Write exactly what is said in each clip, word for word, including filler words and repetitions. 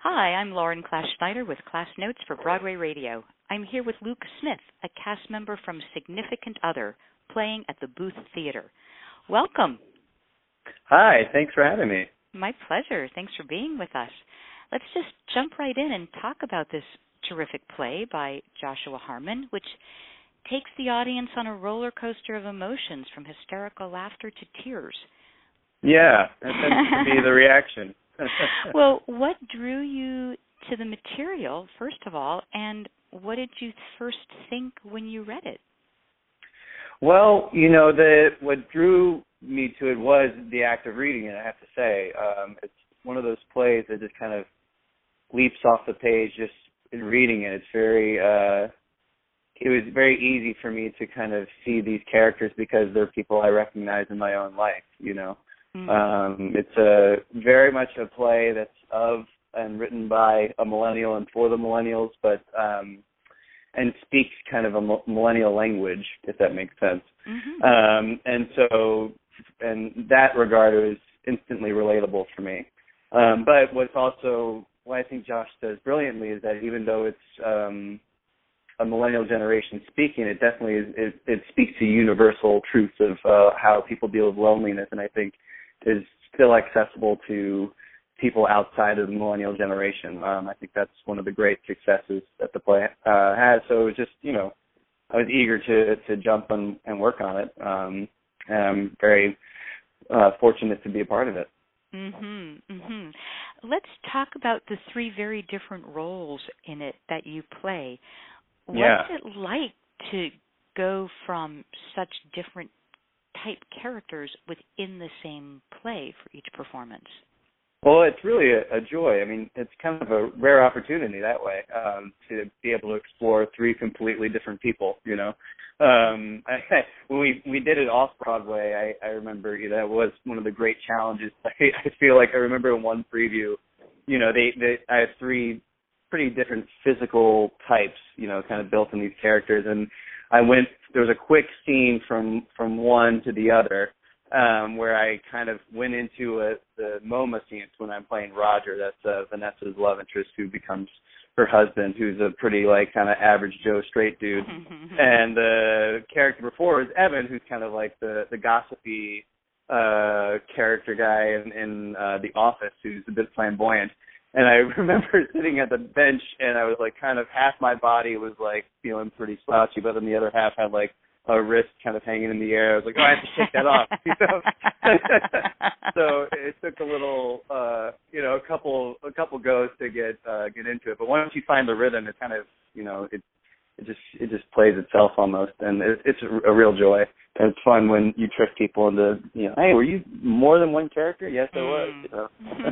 Hi, I'm Lauren Class Schneider with Class Notes for Broadway Radio. I'm here with Luke Smith, a cast member from Significant Other, playing at the Booth Theater. Welcome. Hi, thanks for having me. My pleasure. Thanks for being with us. Let's just jump right in and talk about this terrific play by Joshua Harmon, which takes the audience on a roller coaster of emotions from hysterical laughter to tears. Yeah, that tends to be the reaction. Well, what drew you to the material, first of all, and what did you first think when you read it? Well, you know, the what drew me to it was the act of reading it, I have to say. Um, it's one of those plays that just kind of leaps off the page just in reading it. It's very, uh, it was very easy for me to kind of see these characters because they're people I recognize in my own life, you know. Mm-hmm. Um, it's a very much a play that's of and written by a millennial and for the millennials, but um, and speaks kind of a millennial language, if that makes sense. Mm-hmm. Um, and so, in that regard, it was instantly relatable for me. Um, but what's also what I think Josh does brilliantly is that even though it's um, a millennial generation speaking, it definitely is, it, it speaks to universal truths of uh, how people deal with loneliness, and I think is still accessible to people outside of the millennial generation. Um, I think that's one of the great successes that the play uh, has. So it was just, you know, I was eager to to jump on and work on it. Um, and I'm very uh, fortunate to be a part of it. Mm-hmm, mm-hmm. Let's talk about the three very different roles in it that you play. What's yeah. it like to go from such different type characters within the same play for each performance? Well, it's really a, a joy. I mean, it's kind of a rare opportunity that way, um, to be able to explore three completely different people, you know. Um, I, when we, we did it off-Broadway, I, I remember, you know, that was one of the great challenges. I, I feel like I remember in one preview, you know, they, they I have three pretty different physical types, you know, kind of built in these characters, and I went, there was a quick scene from, from one to the other, um, where I kind of went into a, the MoMA scenes when I'm playing Roger. That's uh, Vanessa's love interest who becomes her husband, who's a pretty, like, kind of average Joe straight dude. And the character before is Evan, who's kind of like the, the gossipy uh, character guy in, in uh, The Office, who's a bit flamboyant. And I remember sitting at the bench, and I was like, kind of half my body was like feeling pretty slouchy, but then the other half had like a wrist kind of hanging in the air. I was like, oh, I have to take that off. You know? So it took a little, uh, you know, a couple, a couple goes to get uh, get into it. But once you find the rhythm, it kind of, you know, it it just it just plays itself almost, and it, it's a, a real joy. And it's fun when you trick people into, you know, hey, were you more than one character? Yes, I was. Mm. You know?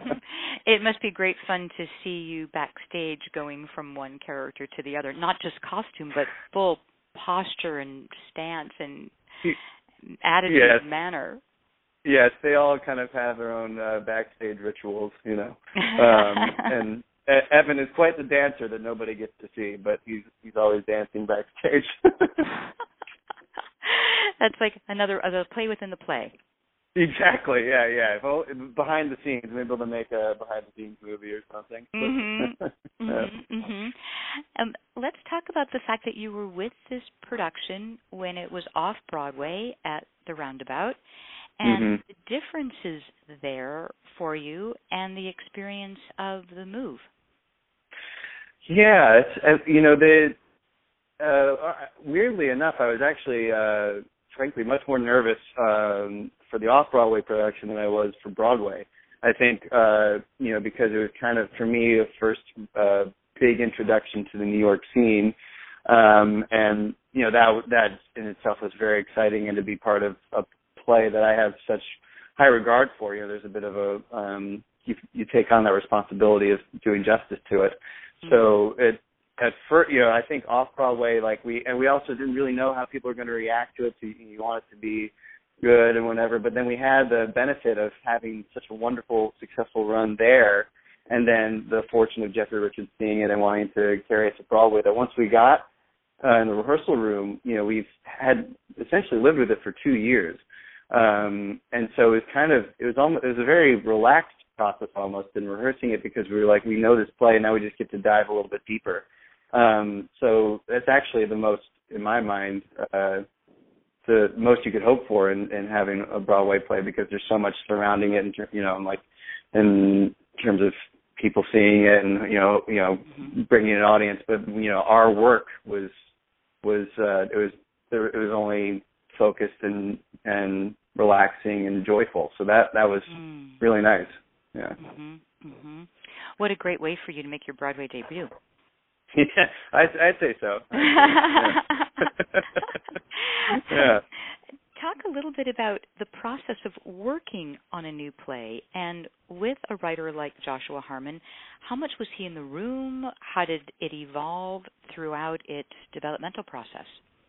It must be great fun to see you backstage going from one character to the other, not just costume, but full posture and stance and attitude yes. and manner. Yes, they all kind of have their own uh, backstage rituals, you know. Um, and Evan is quite the dancer that nobody gets to see, but he's he's always dancing backstage. That's like another, another play within the play. Exactly. Yeah, yeah. Well, behind the scenes, maybe they'll make a behind the scenes movie or something. Mm-hmm. mm-hmm. mm-hmm. Um, let's talk about the fact that you were with this production when it was off Broadway at the Roundabout, and mm-hmm. the differences there for you and the experience of the move. Yeah, it's, uh, you know, the uh, weirdly enough, I was actually, uh, frankly, much more nervous um, for the off-Broadway production than I was for Broadway. I think, uh, you know, because it was kind of, for me, a first uh, big introduction to the New York scene, um, and, you know, that that in itself was very exciting, and to be part of a play that I have such high regard for, you know, there's a bit of a, um, you, you take on that responsibility of doing justice to it. So it, at first, you know, I think off Broadway, like we, and we also didn't really know how people are going to react to it. So you, you want it to be good and whatever. But then we had the benefit of having such a wonderful, successful run there, and then the fortune of Jeffrey Richards seeing it and wanting to carry it to Broadway. That once we got uh, in the rehearsal room, you know, we've had essentially lived with it for two years, um, and so it was kind of, it was almost, it was a very relaxed process almost in rehearsing it, because we were like, we know this play, and now we just get to dive a little bit deeper. Um, so that's actually the most, in my mind, uh, the most you could hope for in, in having a Broadway play, because there's so much surrounding it, and you know, like in terms of people seeing it, and you know, you know, mm-hmm. bringing an audience. But you know, our work was was uh, it was it was only focused and and relaxing and joyful. So that that was mm. really nice. Yeah. Mm-hmm. Mm-hmm. What a great way for you to make your Broadway debut. Yeah, I'd, I'd say so. I'd say, yeah. yeah. Talk a little bit about the process of working on a new play, and with a writer like Joshua Harmon, how much was he in the room? How did it evolve throughout its developmental process?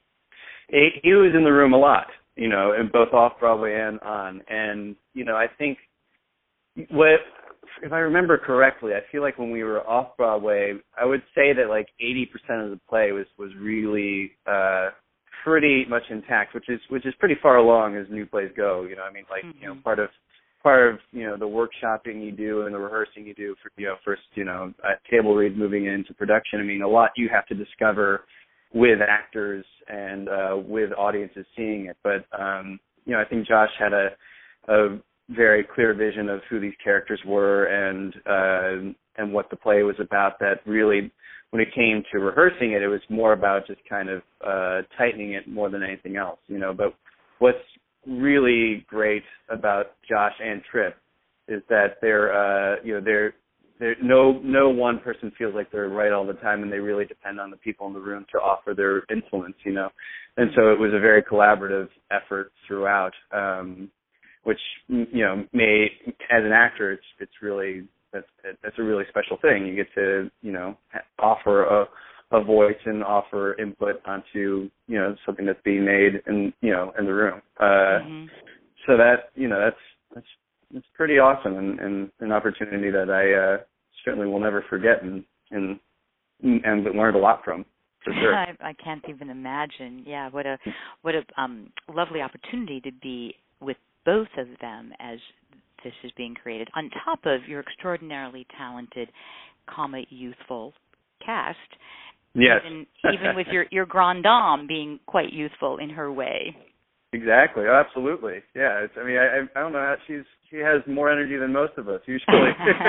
He, he was in the room a lot, you know, in both off-Broadway and on. And, you know, I think what, if I remember correctly, I feel like when we were off-Broadway, I would say that like eighty percent of the play was, was really uh, pretty much intact, which is which is pretty far along as new plays go. You know, I mean, like, mm-hmm. you know, part of part of you know the workshopping you do and the rehearsing you do for you know first you know uh, table read moving into production. I mean, a lot you have to discover with actors and uh, with audiences seeing it. But um, you know, I think Josh had a a very clear vision of who these characters were and uh, and what the play was about. That really, when it came to rehearsing it, it was more about just kind of uh, tightening it more than anything else, you know. But what's really great about Josh and Trip is that they're, uh, you know, they're, they're no no one person feels like they're right all the time, and they really depend on the people in the room to offer their influence, you know. And so it was a very collaborative effort throughout, um, which, you know, may, as an actor, it's it's really That's that's a really special thing. You get to, you know, offer a a voice and offer input onto, you know, something that's being made in, you know, in the room. Uh, mm-hmm. So that, you know, that's that's that's pretty awesome, and, and an opportunity that I uh, certainly will never forget, and and and learned a lot from, for sure. I, I can't even imagine. Yeah, what a what a um, lovely opportunity to be with both of them as this is being created, on top of your extraordinarily talented, comma, youthful cast. Yes. Even, even with your, your grande dame being quite youthful in her way. Exactly. Oh, absolutely. Yeah. It's, I mean, I, I don't know how she's she has more energy than most of us usually.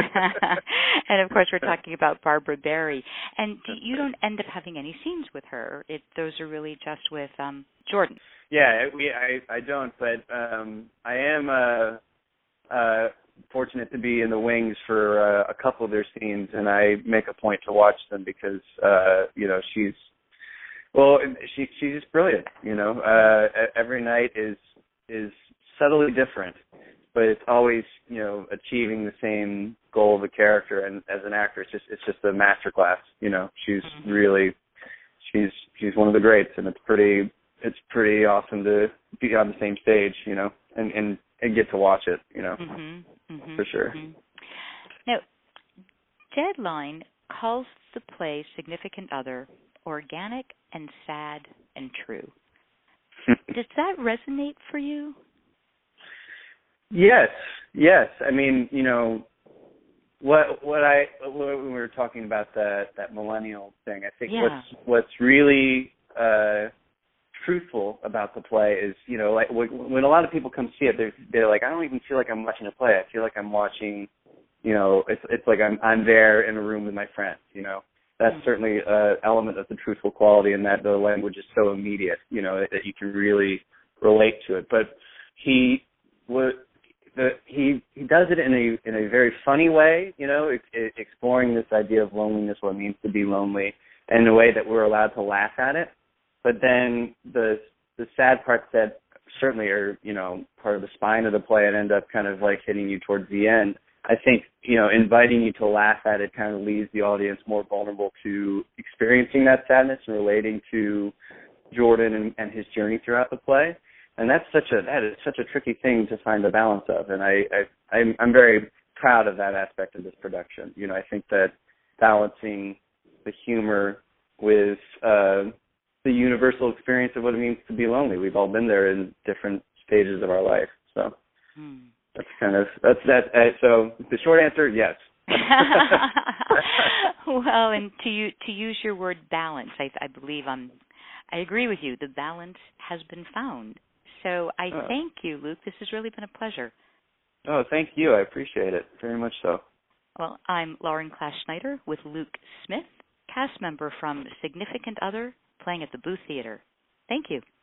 And of course, we're talking about Barbara Barrie, and you don't end up having any scenes with her. It those are really just with um, Jordan. Yeah. We I I don't, but um, I am. Uh, Uh, fortunate to be in the wings for uh, a couple of their scenes, and I make a point to watch them because uh, you know she's well, she she's just brilliant. You know, uh, every night is is subtly different, but it's always you know achieving the same goal of the character. And as an actor, it's just it's just a masterclass. You know, she's mm-hmm. really she's she's one of the greats, and it's pretty it's pretty awesome to be on the same stage. You know, and and. and get to watch it, you know, mm-hmm, mm-hmm, for sure. Mm-hmm. Now, Deadline calls the play Significant Other organic and sad and true. Does that resonate for you? Yes, yes. I mean, you know, what what I when we were talking about that that millennial thing, I think yeah. what's what's really uh, truthful about the play is, you know, like when a lot of people come see it, they're, they're like, I don't even feel like I'm watching a play. I feel like I'm watching, you know, it's it's like I'm I'm there in a room with my friends, you know. That's mm-hmm. certainly an element of the truthful quality, in that the language is so immediate, you know, that, that you can really relate to it. But he would the he he does it in a in a very funny way, you know, it, it, exploring this idea of loneliness, what it means to be lonely, in a way that we're allowed to laugh at it. But then the the sad parts that certainly are, you know, part of the spine of the play and end up kind of like hitting you towards the end, I think, you know, inviting you to laugh at it kind of leaves the audience more vulnerable to experiencing that sadness and relating to Jordan and, and his journey throughout the play. And that's such a that is such a tricky thing to find the balance of. And I, I I'm, I'm very proud of that aspect of this production. You know, I think that balancing the humor with uh, the universal experience of what it means to be lonely. We've all been there in different stages of our life. So, hmm. That's kind of that's that. Uh, so the short answer, yes. Well, and to you, to use your word balance, I, I believe I'm. I agree with you. The balance has been found. So I oh. thank you, Luke. This has really been a pleasure. Oh, thank you. I appreciate it very much. So. Well, I'm Lauren Class Schneider with Luke Smith, cast member from Significant Other, playing at the Booth Theater. Thank you.